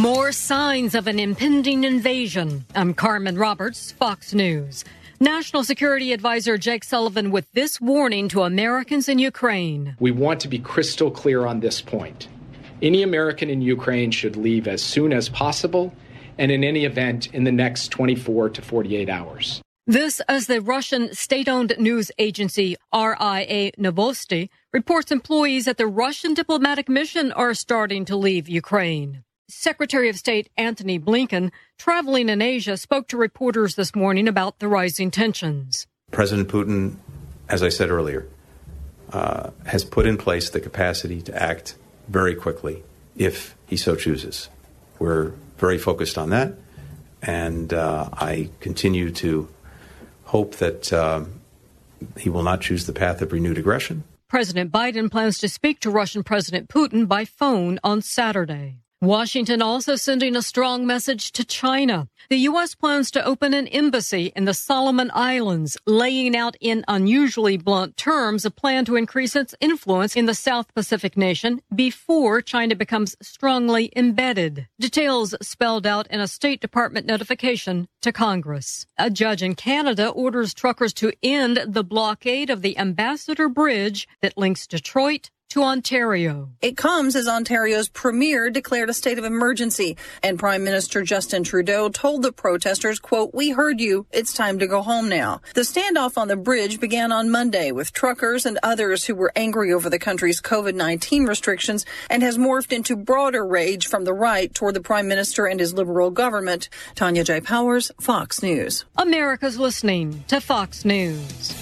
More signs of an impending invasion. I'm Carmen Roberts, Fox News. National Security Advisor Jake Sullivan with this warning to Americans in Ukraine. We want to be crystal clear on this point. Any American in Ukraine should leave as soon as possible, and in any event, in the next 24 to 48 hours. This as the Russian state-owned news agency RIA Novosti reports employees at the Russian diplomatic mission are starting to leave Ukraine. Secretary of State Antony Blinken, traveling in Asia, spoke to reporters this morning about the rising tensions. President Putin, as I said earlier, has put in place the capacity to act very quickly if he so chooses. We're very focused on that, and I continue to hope that he will not choose the path of renewed aggression. President Biden plans to speak to Russian President Putin by phone on Saturday. Washington also sending a strong message to China. The U.S. plans to open an embassy in the Solomon Islands, laying out in unusually blunt terms a plan to increase its influence in the South Pacific nation before China becomes strongly embedded. Details spelled out in a State Department notification to Congress. A judge in Canada orders truckers to end the blockade of the Ambassador Bridge that links Detroit to Ontario. It comes as Ontario's premier declared a state of emergency, and Prime Minister Justin Trudeau told the protesters, quote, "We heard you. It's time to go home now." The standoff on the bridge began on Monday with truckers and others who were angry over the country's COVID-19 restrictions and has morphed into broader rage from the right toward the Prime Minister and his Liberal government. Tanya J. Powers, Fox News. America's listening to Fox News.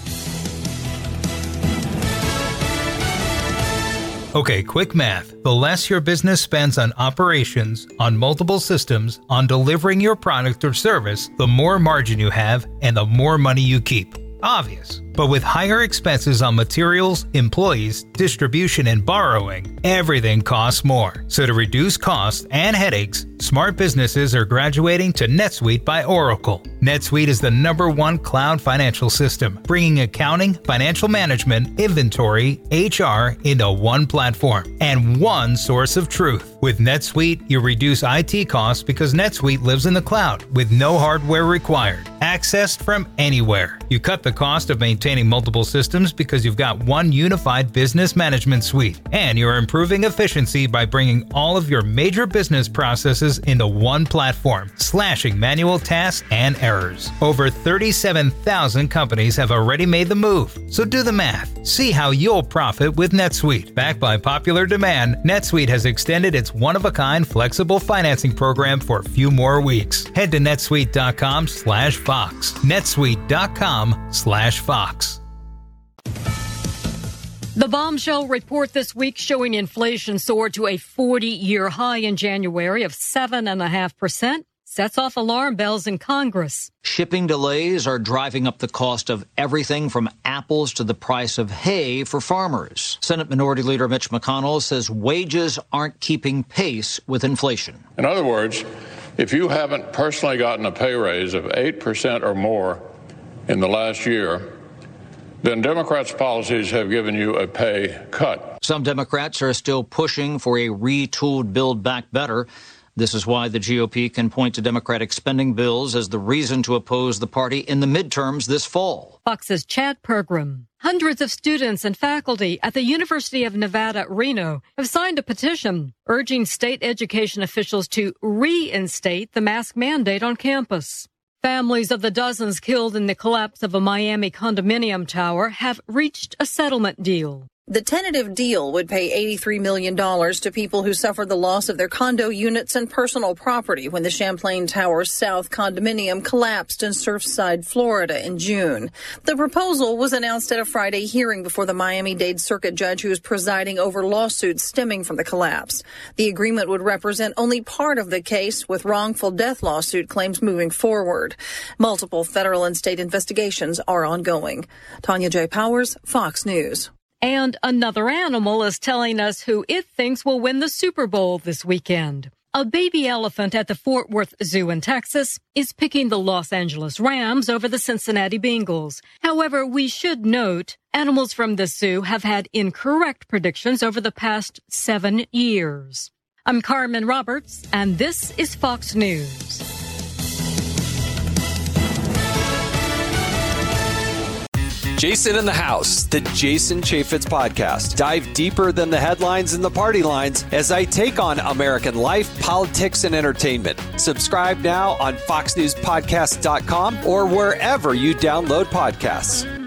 Okay, quick math. The less your business spends on operations, on multiple systems, on delivering your product or service, the more margin you have and the more money you keep. Obvious. But with higher expenses on materials, employees, distribution, and borrowing, everything costs more. So to reduce costs and headaches, smart businesses are graduating to NetSuite by Oracle. NetSuite is the #1 cloud financial system, bringing accounting, financial management, inventory, HR into one platform and one source of truth. With NetSuite, you reduce IT costs because NetSuite lives in the cloud with no hardware required, accessed from anywhere. You cut the cost of maintaining multiple systems because you've got one unified business management suite, and you're improving efficiency by bringing all of your major business processes into one platform, slashing manual tasks and errors. Over 37,000 companies have already made the move, so do the math. See how you'll profit with NetSuite. Backed by popular demand, NetSuite has extended its one-of-a-kind flexible financing program for a few more weeks. Head to netsuite.com/Fox. netsuite.com/Fox. The bombshell report this week showing inflation soared to a 40-year high in January of 7.5%. Sets off alarm bells in Congress. Shipping delays are driving up the cost of everything from apples to the price of hay for farmers. Senate Minority Leader Mitch McConnell says wages aren't keeping pace with inflation. In other words, if you haven't personally gotten a pay raise of 8% or more in the last year, then Democrats' policies have given you a pay cut. Some Democrats are still pushing for a retooled Build Back Better. This is why the GOP can point to Democratic spending bills as the reason to oppose the party in the midterms this fall. Fox's Chad Pergram. Hundreds of students and faculty at the University of Nevada, Reno have signed a petition urging state education officials to reinstate the mask mandate on campus. Families of the dozens killed in the collapse of a Miami condominium tower have reached a settlement deal. The tentative deal would pay $83 million to people who suffered the loss of their condo units and personal property when the Champlain Towers South condominium collapsed in Surfside, Florida in June. The proposal was announced at a Friday hearing before the Miami-Dade circuit judge who is presiding over lawsuits stemming from the collapse. The agreement would represent only part of the case, with wrongful death lawsuit claims moving forward. Multiple federal and state investigations are ongoing. Tanya J. Powers, Fox News. And another animal is telling us who it thinks will win the Super Bowl this weekend. A baby elephant at the Fort Worth Zoo in Texas is picking the Los Angeles Rams over the Cincinnati Bengals. However, we should note animals from the zoo have had incorrect predictions over the past 7 years. I'm Carmen Roberts, and this is Fox News. Jason in the House, the Jason Chaffetz podcast. Dive deeper than the headlines and the party lines as I take on American life, politics, and entertainment. Subscribe now on FoxNewsPodcast.com or wherever you download podcasts.